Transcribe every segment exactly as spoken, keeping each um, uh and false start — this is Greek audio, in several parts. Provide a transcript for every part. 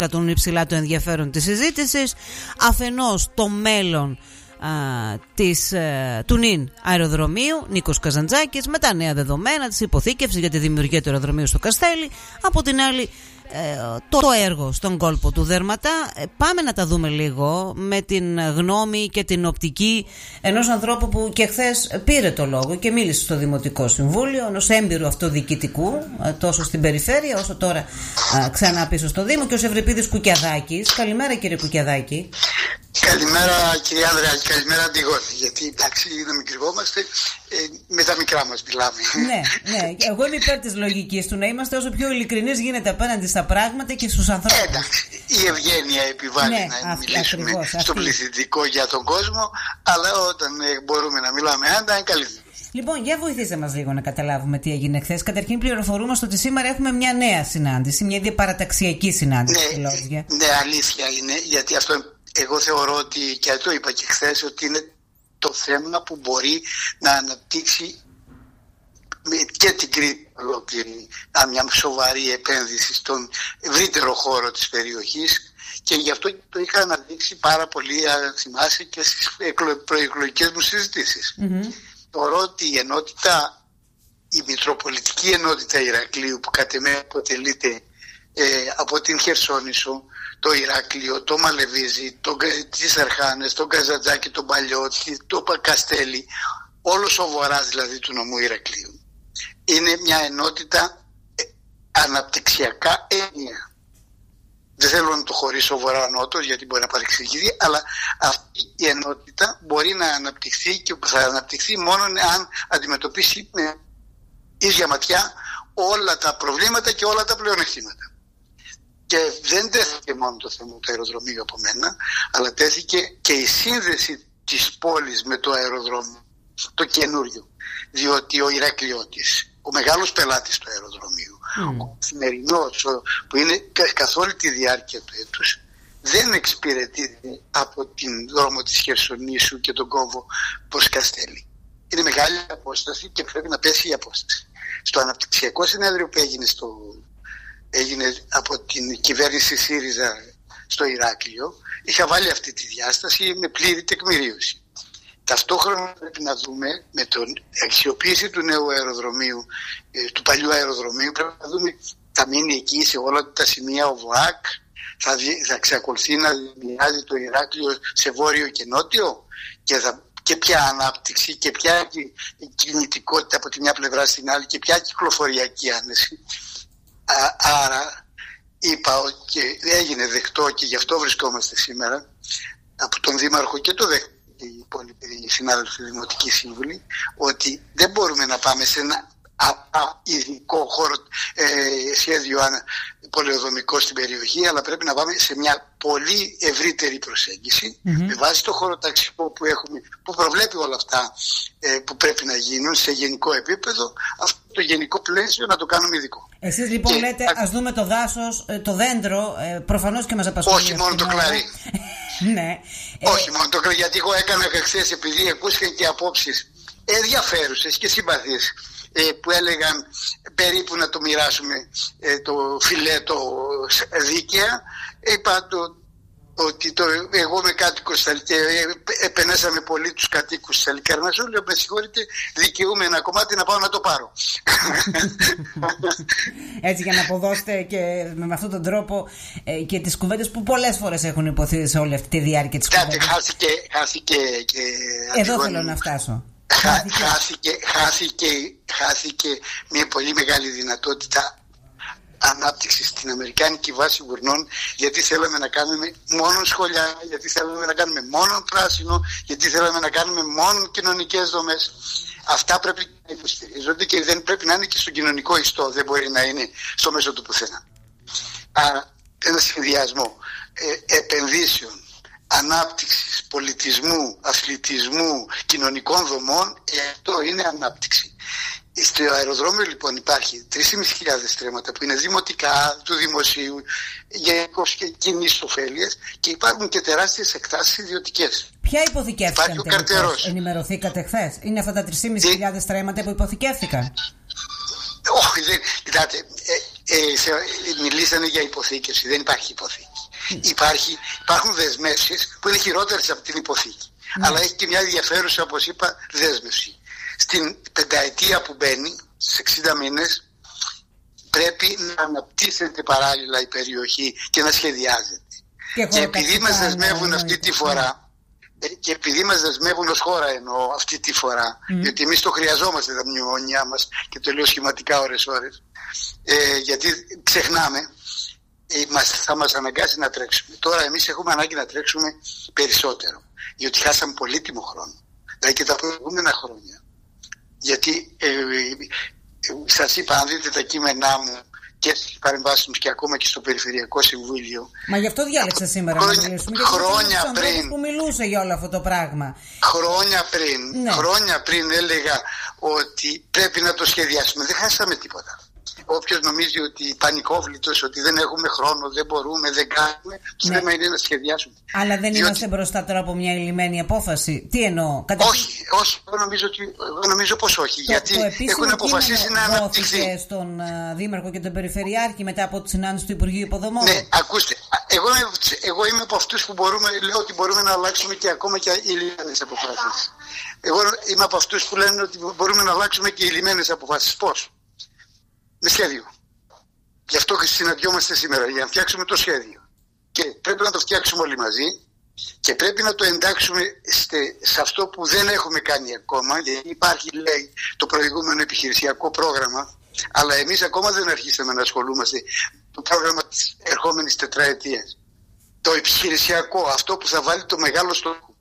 κατούν υψηλά το ενδιαφέρον της συζήτησης. Αφενός το μέλλον α, της, α, του νυν αεροδρομίου Νίκος Καζαντζάκης με τα νέα δεδομένα της υποθήκευσης για τη δημιουργία του αεροδρομίου στο Καστέλι. Από την άλλη το έργο στον κόλπο του Δέρματα. Πάμε να τα δούμε λίγο με την γνώμη και την οπτική ενός ανθρώπου που και χθες πήρε το λόγο και μίλησε στο Δημοτικό Συμβούλιο, ενός έμπειρου αυτοδιοικητικού τόσο στην περιφέρεια όσο τώρα ξανά πίσω στο Δήμο, και ο Ευρυπίδης Κουκιαδάκης. Καλημέρα κύριε Κουκιαδάκη. Καλημέρα κύριε Ανδρεάκη, καλημέρα Αντιγόνη, γιατί εντάξει να μην κρυβόμαστε, ε, με τα μικρά μας μιλάμε. Ναι, ναι, εγώ είμαι υπέρ της λογικής του να είμαστε όσο πιο ειλικρινείς γίνεται απέναντι στα πράγματα και στους ανθρώπους. Εντάξει, η ευγένεια επιβάλλει ναι, να αυτή, μιλήσουμε ακριβώς, στο αυτή. Πληθυντικό για τον κόσμο, αλλά όταν ε, μπορούμε να μιλάμε άντα είναι καλύτερο. Λοιπόν, για βοηθήστε μας λίγο να καταλάβουμε τι έγινε χθες. Καταρχήν πληροφορούμαστε ότι σήμερα έχουμε μια νέα συνάντηση, μια διαπαραταξιακή συνάντηση. Ναι, ναι, αλήθεια είναι, γιατί αυτό εγώ θεωρώ ότι, και το είπα και χθες, ότι είναι το θέμα που μπορεί να αναπτύξει και την Κρήτη ολόκληρη μια σοβαρή επένδυση στον ευρύτερο χώρο της περιοχής, και γι' αυτό το είχα αναδείξει πάρα πολύ, αν θυμάσαι, και στις προεκλογικές μου συζητήσεις. Mm-hmm. Θεωρώ ότι η ενότητα, η Μητροπολιτική Ενότητα Ηρακλείου, που κατ' εμέ αποτελείται ε, από την Χερσόνησο, το Ηράκλειο, το Μαλεβίζι, το, τις Αρχάνες, τον Καζαντζάκη, τον Παλιώτη, το Καστέλι, όλος ο βορράς δηλαδή του νομού Ηρακλείου, είναι μια ενότητα αναπτυξιακά έννοια. Δεν θέλω να το χωρίσω βορρά-νότος γιατί μπορεί να παρεξηγηθεί, αλλά αυτή η ενότητα μπορεί να αναπτυχθεί και θα αναπτυχθεί μόνο αν αντιμετωπίσει με ίδια ματιά όλα τα προβλήματα και όλα τα πλεονεκτήματα. Και δεν τέθηκε μόνο το θέμα του αεροδρομίου από μένα, αλλά τέθηκε και η σύνδεση της πόλης με το αεροδρόμιο, το καινούριο. Διότι ο Ηρακλειώτης, ο μεγάλος πελάτης του αεροδρομίου, mm. ο σημερινός που είναι καθ' όλη τη διάρκεια του έτους, δεν εξυπηρετείται από την δρόμο της Χερσονήσου και τον κόμβο προς Καστέλι. Είναι μεγάλη απόσταση και πρέπει να πέσει η απόσταση. Στο αναπτυξιακό συνέδριο που έγινε στο έγινε από την κυβέρνηση ΣΥΡΙΖΑ στο Ηράκλειο, είχα βάλει αυτή τη διάσταση με πλήρη τεκμηρίωση. Ταυτόχρονα πρέπει να δούμε με την αξιοποίηση του νέου αεροδρομίου, του παλιού αεροδρομίου, πρέπει να δούμε θα μείνει εκεί σε όλα τα σημεία ο ΒΟΑΚ, θα, θα εξακολουθεί να μοιάζει το Ηράκλειο σε βόρειο και νότιο, και, θα, και ποια ανάπτυξη και ποια κινητικότητα από τη μια πλευρά στην άλλη και ποια κυκλοφοριακή άνεση. Άρα είπα και έγινε δεκτό, και γι' αυτό βρισκόμαστε σήμερα, από τον Δήμαρχο και το δέχτηκε οι υπόλοιποι συνάδελφοι Δημοτικοί Σύμβουλοι, ότι δεν μπορούμε να πάμε σε ένα ειδικό χώρο, ε, σχέδιο πολεοδομικό στην περιοχή, αλλά πρέπει να πάμε σε μια πολύ ευρύτερη προσέγγιση mm-hmm. με βάση το χωροταξικό που έχουμε, που προβλέπει όλα αυτά ε, που πρέπει να γίνουν σε γενικό επίπεδο, αυτό το γενικό πλαίσιο να το κάνουμε ειδικό. Εσείς λοιπόν και, λέτε α... ας δούμε το δάσος, το δέντρο, ε, προφανώς και μας απασχολεί. Όχι μόνο το κλαρί. Ναι. Όχι μόνο το κλαρί, γιατί εγώ έκανα χθες, επειδή ακούστηκαν και απόψεις ενδιαφέρουσες και συμπαθείς που έλεγαν περίπου να το μοιράσουμε το φιλέτο δίκαια. Είπα το, ότι το, εγώ με κάτοικος και επενέσαμε πολύ τους κατοίκους της Αλικαρνασσού, λέω με συγχωρείτε, δικαιούμαι ένα κομμάτι να πάω να το πάρω. Έτσι, για να αποδώσετε και με αυτόν τον τρόπο ε, και τις κουβέντες που πολλές φορές έχουν υποθεί σε όλη αυτή τη διάρκεια της κουβέντας. Χάθηκε, χάθηκε και εδώ Αντιγόνη, θέλω να φτάσω. Χά, χάθηκε, χάθηκε, χάθηκε μια πολύ μεγάλη δυνατότητα ανάπτυξη στην Αμερικάνικη βάση γουρνών, γιατί θέλαμε να κάνουμε μόνο σχολιά, γιατί θέλαμε να κάνουμε μόνο πράσινο, γιατί θέλαμε να κάνουμε μόνο κοινωνικές δομές. Αυτά πρέπει να υποστηρίζονται και δεν πρέπει να είναι και στον κοινωνικό ιστό, δεν μπορεί να είναι στο μέσο του πουθενά. Άρα ένα συνδυασμό ε, επενδύσεων, ανάπτυξης, πολιτισμού, αθλητισμού, κοινωνικών δομών, αυτό είναι ανάπτυξη. Στο αεροδρόμιο λοιπόν υπάρχει τρεις χιλιάδες πεντακόσια στρέμματα που είναι δημοτικά, του δημοσίου, γενικώς και κοινής ωφέλειας, και υπάρχουν και τεράστιες εκτάσεις ιδιωτικές. Ποια υποθηκεύτηκαν τελικώς, ενημερωθήκατε χθες? Είναι αυτά τα τρεις χιλιάδες πεντακόσια στρέμματα που υποθηκεύτηκαν? Όχι, δεν, κοιτάτε, ε, ε, σε, μιλήσανε για υποθήκευση, δεν υπάρχει υποθήκευση. Υπάρχει, υπάρχουν δεσμεύσεις που είναι χειρότερες από την υποθήκη. Mm. Αλλά έχει και μια ενδιαφέρουσα, όπως είπα, δέσμευση. Στην πενταετία που μπαίνει, στις εξήντα μήνες, πρέπει να αναπτύσσεται παράλληλα η περιοχή και να σχεδιάζεται. Και, και επειδή μας δεσμεύουν αυτή τη φορά, και επειδή μας δεσμεύουν ως χώρα εννοώ αυτή τη φορά, mm. γιατί εμείς το χρειαζόμαστε τα μνημόνια μας και το λέω σχηματικά ώρες ώρες, ε, γιατί ξεχνάμε, ε, μας, θα μας αναγκάσει να τρέξουμε. Τώρα εμείς έχουμε ανάγκη να τρέξουμε περισσότερο, γιατί χάσαμε πολύτιμο χρόνο, δηλαδή και τα προηγούμενα χρόνια. Γιατί ε, ε, ε, σας είπα, αν δείτε τα κείμενά μου και στις παρεμβάσεις μου και ακόμα και στο Περιφερειακό Συμβούλιο. Μα γι' αυτό διάλεξα σήμερα χρόνια, να μιλήσουμε. Χρόνια πριν. Που μιλούσε για όλο αυτό το πράγμα. Χρόνια πριν, ναι. χρόνια πριν έλεγα ότι πρέπει να το σχεδιάσουμε. Δεν χάσαμε τίποτα. Όποιος νομίζει ότι πανικόβλητος, ότι δεν έχουμε χρόνο, δεν μπορούμε, δεν κάνουμε, το ναι. θέμα είναι να σχεδιάσουμε. Αλλά δεν Διότι... είμαστε μπροστά τώρα από μια ελλημμένη απόφαση. Τι εννοώ, κατα... Όχι, όχι, εγώ νομίζω, ότι, εγώ νομίζω πως όχι. Το, γιατί το έχουν αποφασίσει να αναπτυχθεί. Στον uh, Δήμαρχο και τον Περιφερειάρχη μετά από τη συνάντηση του Υπουργείου Υποδομών. Ναι, ακούστε, εγώ, εγώ είμαι από αυτούς που μπορούμε, λέω ότι μπορούμε να αλλάξουμε και ακόμα και οι λιμένες αποφάσεις. Εγώ είμαι από αυτούς που λένε ότι μπορούμε να αλλάξουμε και οι λιμένες αποφάσεις. Πώς? Με σχέδιο. Γι' αυτό και συναντιόμαστε σήμερα, για να φτιάξουμε το σχέδιο. Και πρέπει να το φτιάξουμε όλοι μαζί και πρέπει να το εντάξουμε σε αυτό που δεν έχουμε κάνει ακόμα, γιατί υπάρχει, λέει, το προηγούμενο επιχειρησιακό πρόγραμμα, αλλά εμείς ακόμα δεν αρχίσαμε να ασχολούμαστε με το πρόγραμμα της ερχόμενης τετραετίας. Το επιχειρησιακό, αυτό που θα βάλει το μεγάλο στόχο.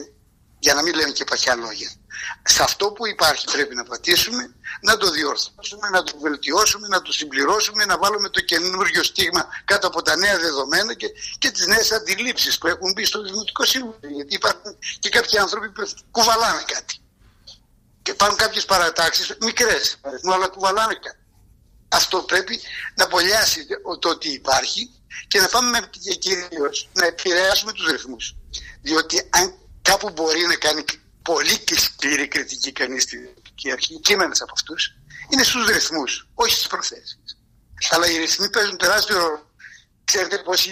Για να μην λέμε και παχιά λόγια. Σε αυτό που υπάρχει πρέπει να πατήσουμε, να το διορθώσουμε, να το βελτιώσουμε, να το συμπληρώσουμε, να βάλουμε το καινούριο στίγμα κάτω από τα νέα δεδομένα και, και τις νέες αντιλήψεις που έχουν μπει στο Δημοτικό Σύμβουλο. Γιατί υπάρχουν και κάποιοι άνθρωποι που κουβαλάνε κάτι. Και υπάρχουν κάποιες παρατάξεις, μικρές, αλλά κουβαλάνε κάτι. Αυτό πρέπει να πολιάσει το ότι υπάρχει και να πάμε και κυρίως να επηρεάσουμε τους ρυθμούς. Διότι αν κάπου μπορεί να κάνει πολύ και σκληρή κριτική κανείς στην Δημοτική Αρχή, κείμενες από αυτούς, είναι στους ρυθμούς, όχι στις προθέσεις. Αλλά οι ρυθμοί παίζουν τεράστιο ρόλο. Ξέρετε πόσοι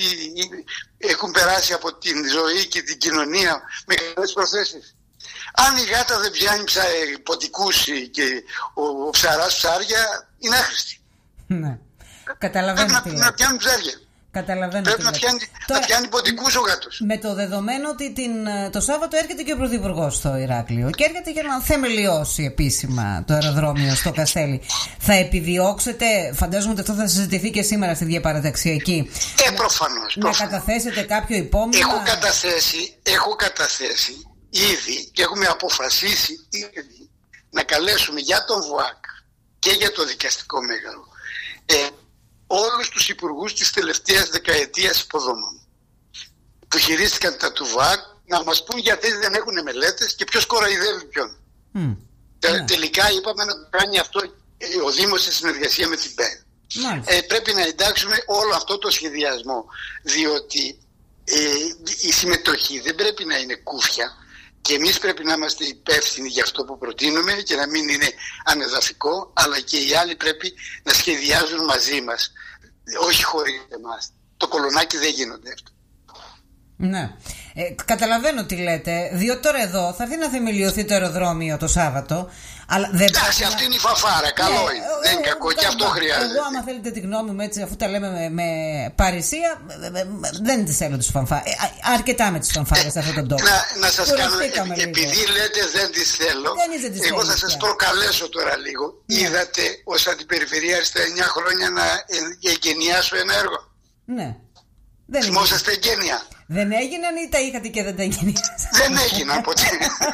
έχουν περάσει από την ζωή και την κοινωνία με καλές προθέσεις. Αν η γάτα δεν πιάνει ψα, ποτικούς και ο, ο ψαράς ψάρια, είναι άχρηστη. Ναι. Καταλαβαίνετε. Πρέπει να, να πιάνουν ψάρια. Πρέπει να πιάνει, Τώρα, να πιάνει ποντικούς ο γάτος. Με το δεδομένο ότι την, το Σάββατο έρχεται και ο Πρωθυπουργός στο Ηράκλειο και έρχεται για να θεμελιώσει επίσημα το αεροδρόμιο στο Καστέλι, θα επιδιώξετε, φαντάζομαι ότι αυτό θα συζητηθεί και σήμερα στη διαπαραταξιακή, ε, προφανώς, να προφανώς. καταθέσετε κάποιο υπόμνημα? Έχω καταθέσει, έχω καταθέσει ήδη και έχουμε αποφασίσει ήδη να καλέσουμε για τον ΒΟΑΚ και για το δικαστικό μέγαρο ε, όλους τους υπουργούς της τελευταίας δεκαετίας υποδομών που χειρίστηκαν τα του ΒΟΑΚ να μας πούν γιατί δεν έχουν μελέτες και ποιος κοροϊδεύει ποιον. Mm. Τε, yeah. Τελικά είπαμε να το κάνει αυτό ο Δήμος σε συνεργασία με την ΠΕΔ. Yeah. Ε, πρέπει να εντάξουμε όλο αυτό το σχεδιασμό, διότι ε, η συμμετοχή δεν πρέπει να είναι κούφια και εμείς πρέπει να είμαστε υπεύθυνοι για αυτό που προτείνουμε και να μην είναι ανεδαφικό, αλλά και οι άλλοι πρέπει να σχεδιάζουν μαζί μας, όχι χωρίς εμάς. Το κολονάκι δεν γίνονται αυτό. Ναι. Ε, καταλαβαίνω τι λέτε, διότι τώρα εδώ θα έρθει να θεμελιωθεί το αεροδρόμιο το Σάββατο. Αλλά δεν Εντάξει, αυτή είναι η φαφάρα, καλό ναι, είναι. Ε, δεν είναι κακό, και αυτό χρειάζεται. Εγώ, άμα θέλετε τη γνώμη μου, έτσι, αφού τα λέμε με, με παρησία, δεν τις θέλω τις φανφάρες. Ε, αρκετά με τις φανφάρες σε αυτόν τον τόπο. Να, να σας κάνω, ε, επειδή λέτε δεν τις θέλω, δεν τις εγώ θα σας προκαλέσω τώρα λίγο. Ναι. Είδατε ως αντιπεριφερειάρχης στα εννιά χρόνια να εγκαινιάσω ένα έργο? Ναι. Θυμόσαστε εγγένεια? Δεν έγιναν ή τα είχατε και δεν τα εγκαινιάσατε? Δεν έγιναν ποτέ.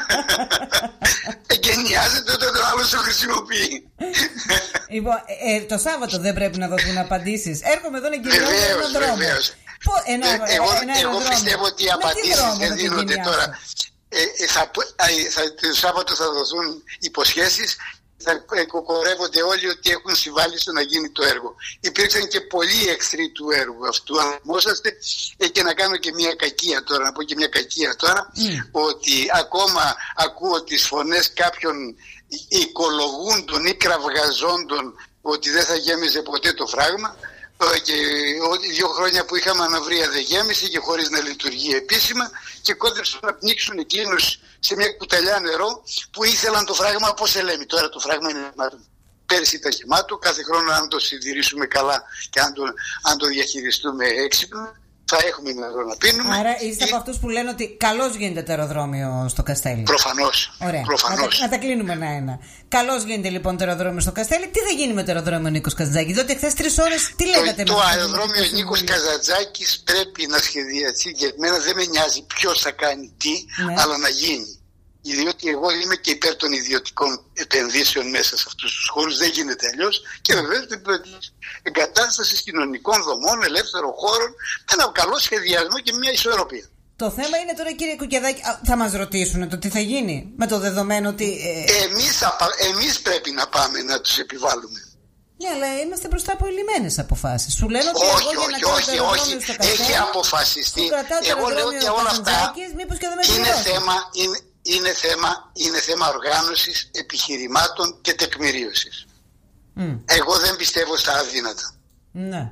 Εγκαινιάζεται όταν το άλλο το χρησιμοποιεί. Λοιπόν, ε, το Σάββατο δεν πρέπει να δοθούν απαντήσεις? Έρχομαι εδώ να εγκαινιάσω έναν δρόμο. Βεβαίως. Ένα, ε, εγώ ένα εγώ πιστεύω ότι οι απαντήσεις δεν δίνονται τώρα. Ε, ε, θα, θα, το Σάββατο θα δοθούν υποσχέσεις. Θα κοκορεύονται όλοι ότι έχουν συμβάλει στο να γίνει το έργο. Υπήρξαν και πολλοί εχθροί του έργου αυτού. Αν θυμόσαστε, ε, και να κάνω και μια κακία τώρα, να πω και μια κακία τώρα, mm. ότι ακόμα ακούω τις φωνές κάποιων οικολογούντων ή κραυγαζόντων ότι δεν θα γέμιζε ποτέ το φράγμα. Και δύο χρόνια που είχαμε αναβρία δεν γέμισε και χωρίς να λειτουργεί επίσημα και κόντεψαν να πνίξουν εκείνους σε μια κουταλιά νερό που ήθελαν το φράγμα, πώς σε λέμε τώρα, το φράγμα είναι γεμάτο. Πέρυσι ήταν γεμάτο, κάθε χρόνο αν το συντηρήσουμε καλά και αν το, αν το διαχειριστούμε έξυπνα θα έχουμε νερό να πίνουμε. Άρα είστε και... από αυτούς που λένε ότι καλώς γίνεται το αεροδρόμιο στο Καστέλι. Προφανώς. Ωραία. Προφανώς. Να, τα, να τα κλείνουμε ένα-ένα. Καλώς γίνεται λοιπόν το αεροδρόμιο στο Καστέλι. Τι θα γίνει με το αεροδρόμιο Νίκος Καζαντζάκης? Διότι χθες τρεις ώρες τι λέγατε? Το, το αεροδρόμιο Νίκος Καζαντζάκης πρέπει να σχεδιαστεί και εμένα δεν με νοιάζει ποιος θα κάνει τι, ναι. αλλά να γίνει. Διότι εγώ είμαι και υπέρ των ιδιωτικών επενδύσεων μέσα σε αυτούς τους χώρους, δεν γίνεται αλλιώς. Και βεβαίως την εγκατάσταση κοινωνικών δομών, ελεύθερων χώρων, με ένα καλό σχεδιασμό και μια ισορροπία. Το θέμα είναι τώρα, κύριε Κουκιαδάκη, θα μας ρωτήσουν το τι θα γίνει με το δεδομένο ότι. Ε... Εμείς, εμείς πρέπει να πάμε να τους επιβάλλουμε. Ναι, αλλά είμαστε μπροστά από ελλημμένες αποφάσεις. Σου λένε ότι όχι, εγώ για όχι, να όχι, όχι, όχι. Έχει αποφασιστεί. Εγώ λέω και όλα αυτά. Είναι θέμα. Είναι, Είναι θέμα, είναι θέμα οργάνωσης, επιχειρημάτων και τεκμηρίωσης. Mm. Εγώ δεν πιστεύω στα αδύνατα. Ναι.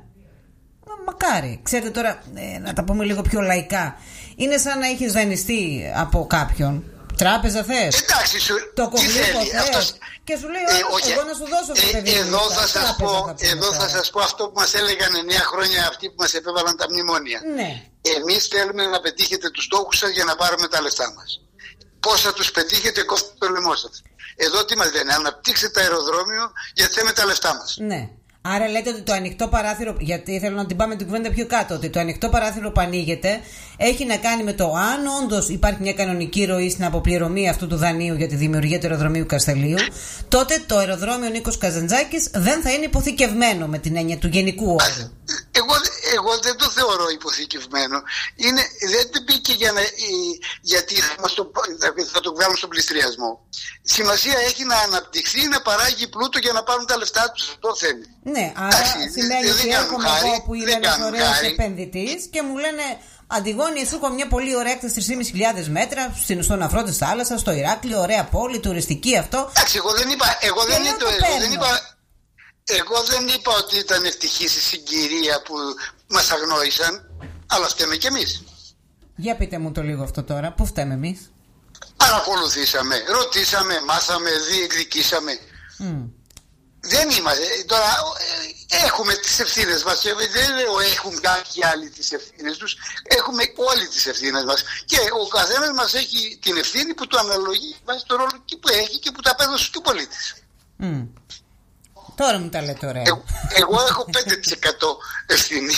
Μακάρι. Ξέρετε τώρα, ε, να τα πούμε λίγο πιο λαϊκά. Είναι σαν να έχεις δανειστεί από κάποιον. Τράπεζα θες? Εντάξει, σου, το κομπλίκο θες? Αυτός... Και σου λέει, ε, όχι, εγώ να σου δώσω το παιδί. Ε, εδώ θα σας πω, εδώ θα σας πω αυτό που μας έλεγαν εννέα χρόνια αυτοί που μας επέβαλαν τα μνημόνια. Ναι. Εμείς θέλουμε να πετύχετε τους στόχους σας για να πάρουμε τα λεφτά μας. Πώς θα τους πετύχετε, κόφτε το λαιμό σας. Εδώ τι μας λένε, αναπτύξτε το αεροδρόμιο γιατί θέλουμε τα λεφτά μας. Ναι. Άρα λέτε ότι το ανοιχτό παράθυρο, γιατί θέλω να την πάμε την κουβέντα πιο κάτω, ότι το ανοιχτό παράθυρο που ανοίγεται έχει να κάνει με το αν όντως υπάρχει μια κανονική ροή στην αποπληρωμή αυτού του δανείου για τη δημιουργία του αεροδρομίου Καστελίου, τότε το αεροδρόμιο Νίκος Καζαντζάκης δεν θα είναι υποθηκευμένο με την έννοια του γενικού όρου. Εγώ, εγώ δεν το θεωρώ υποθηκευμένο. Είναι, δεν μπήκε για να, γιατί θα, μας το, θα το βγάλουν στον πληστριασμό. Σημασία έχει να αναπτυχθεί, να παράγει πλούτο για να πάρουν τα λεφτά τους. Αυτό θέλει. Ναι, άρα Άχι, σημαίνει ότι έρχομαι εγώ που είμαι ένας ωραίος επενδυτής και μου λένε Αντιγόνη, εσύ έχω μια πολύ ωραία έκταση τρεις χιλιάδες πεντακόσια μέτρα στον αφρό της θάλασσας, στο Ηράκλειο, ωραία πόλη, τουριστική αυτό. Εντάξει, εγώ δεν είπα, εγώ δεν, το, εγώ δεν είπα, εγώ δεν είπα ότι ήταν ευτυχής η συγκυρία που μας αγνόησαν, αλλά φταίμε κι εμείς. Για πείτε μου το λίγο αυτό τώρα, πού φταίμε εμείς? Παρακολουθήσαμε, ρωτήσαμε, μάθαμε, διεκδικήσαμε. Mm. Δεν είμαστε. Τώρα έχουμε τις ευθύνες μας. Δεν λέω έχουν κάποιοι άλλοι τις ευθύνες τους. Έχουμε όλοι τις ευθύνες μας. Και ο καθένας μας έχει την ευθύνη που του αναλογεί βάσει το ρόλο που έχει και που τα απέδωσε του πολίτης. Mm. Τώρα μου τα λέτε ωραία. Εγώ, εγώ έχω πέντε τοις εκατό ευθύνη.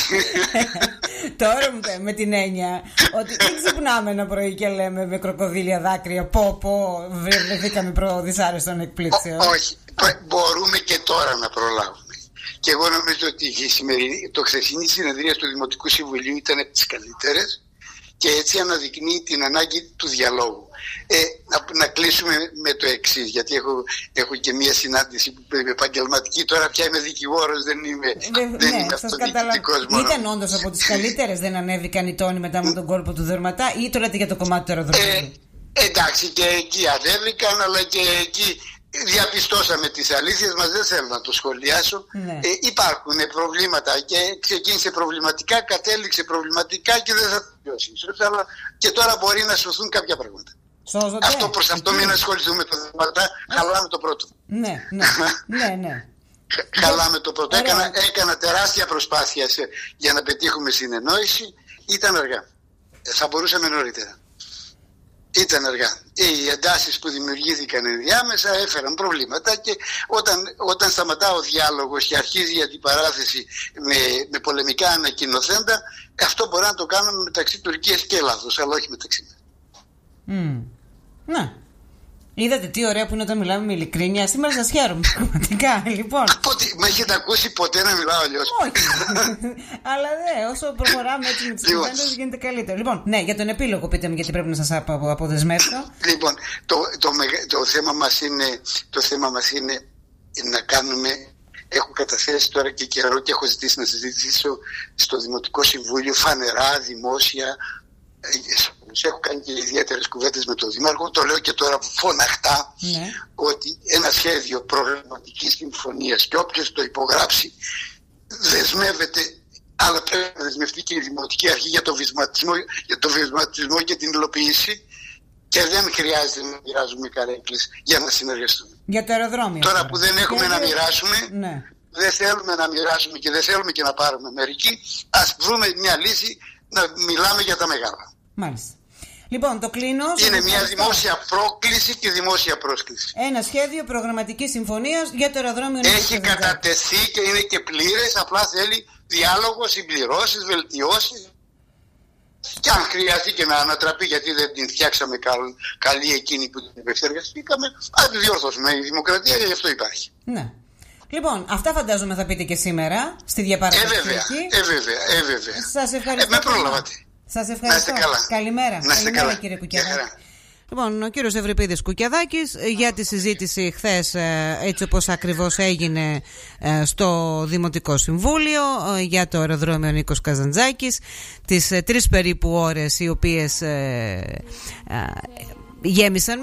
Τώρα μου τα, με την έννοια ότι δεν ξυπνάμε ένα πρωί και λέμε με κροκοδίλια δάκρυα πω πω βρεθήκαμε προ δυσάρεστον εκπλήξεων. Όχι, μπορούμε και τώρα να προλάβουμε. Και εγώ νομίζω ότι η σημερινή, το χθεσινή συνεδρία του Δημοτικού Συμβουλίου ήταν από τις καλύτερες και έτσι αναδεικνύει την ανάγκη του διαλόγου. Ε, να, να κλείσουμε με το εξής, γιατί έχω, έχω και μία συνάντηση που είμαι επαγγελματική. Τώρα πια είμαι δικηγόρος, δεν είμαι, ε, δεν ναι, είμαι αυτοδιοικητικός μόνο. Ήταν όντως από τις καλύτερες, δεν ανέβηκαν οι τόνοι μετά με τον κόλπο του Δερματά, ή το λέτε για το κομμάτι του αεροδρομίου? Ε, εντάξει, και εκεί ανέβηκαν, αλλά και εκεί διαπιστώσαμε τις αλήθειες μας, δεν θέλω να το σχολιάσω. Ναι. Ε, υπάρχουν προβλήματα και ξεκίνησε προβληματικά, κατέληξε προβληματικά και δεν θα τελειώσει ίσως, αλλά και τώρα μπορεί να σωθούν κάποια πράγματα. Σώζονται. Αυτό προς αυτό μην ασχοληθούμε με το θέμα, χαλάμε το πρώτο. Ναι, ναι, ναι, ναι. Χαλάμε το πρώτο. Έκανα, έκανα τεράστια προσπάθεια σε, για να πετύχουμε συνεννόηση, ήταν αργά. Θα μπορούσαμε νωρίτερα. Ήταν αργά. Οι εντάσεις που δημιουργήθηκαν ενδιάμεσα έφεραν προβλήματα και όταν, όταν σταματά ο διάλογος και αρχίζει η αντιπαράθεση με, με πολεμικά ανακοινωθέντα, αυτό μπορεί να το κάνουμε μεταξύ Τουρκίας και Ελλάδος, αλλά όχι μεταξύ μας. Mm. Να. Είδατε τι ωραία που είναι όταν μιλάμε με ειλικρίνεια. Σήμερα σας χαίρομαι πραγματικά. Λοιπόν. Με έχετε ακούσει ποτέ να μιλάω αλλιώς? Όχι. Αλλά ναι, όσο προχωράμε έτσι με τις λοιπόν, κουβέντες γίνεται καλύτερο. Λοιπόν, ναι, για τον επίλογο πείτε μου, γιατί πρέπει να σας απο, αποδεσμεύσω. Λοιπόν, το, το, το, το, θέμα μας είναι, το θέμα μας είναι να κάνουμε. Έχω καταθέσει τώρα και καιρό και έχω ζητήσει να συζητήσω στο Δημοτικό Συμβούλιο φανερά, δημόσια. Έχω κάνει και ιδιαίτερες κουβέντες με τον Δήμαρχο. Το λέω και τώρα φωναχτά, ναι, ότι ένα σχέδιο προγραμματικής συμφωνίας και όποιος το υπογράψει δεσμεύεται, αλλά πρέπει να δεσμευτεί και η Δημοτική Αρχή για το βυσματισμό, για το βυσματισμό και την υλοποίηση, και δεν χρειάζεται να μοιράζουμε καρέκλες για να συνεργαστούμε. Για το αεροδρόμιο. Τώρα, τώρα που δεν έχουμε και να μοιράσουμε, ναι. δεν θέλουμε να μοιράσουμε και δεν θέλουμε και να πάρουμε μερικοί, ας βρούμε μια λύση να μιλάμε για τα μεγάλα. Μάλιστα. Λοιπόν, το κλείνω. Είναι μια δημόσια πρόκληση και δημόσια πρόσκληση. Ένα σχέδιο προγραμματικής συμφωνίας για το αεροδρόμιο. Έχει κατατεθεί και είναι και πλήρες, απλά θέλει διάλογο, συμπληρώσεις, βελτιώσεις. Και αν χρειαστεί και να ανατραπεί, γιατί δεν την φτιάξαμε καλ, καλή εκείνη που την επεξεργαστήκαμε, ας τη διόρθωσουμε. Η δημοκρατία γι' αυτό υπάρχει. Ναι. Λοιπόν, αυτά φαντάζομαι θα πείτε και σήμερα στη διαπαραγωγή. Ε, βέβαια, ε, βέβαια, ε, βέβαια. Σας ευχαριστώ. Ε, με πρόλαβατε. Σας ευχαριστώ. Καλημέρα. Να είστε καλά, κύριε Κουκιαδάκη. Λοιπόν, ο κύριος Ευρυπίδης Κουκιαδάκης για τη συζήτηση χθες, έτσι όπως ακριβώς έγινε στο Δημοτικό Συμβούλιο, για το αεροδρόμιο Νίκος Καζαντζάκης, τις τρεις περίπου ώρες οι οποίες γέμισαν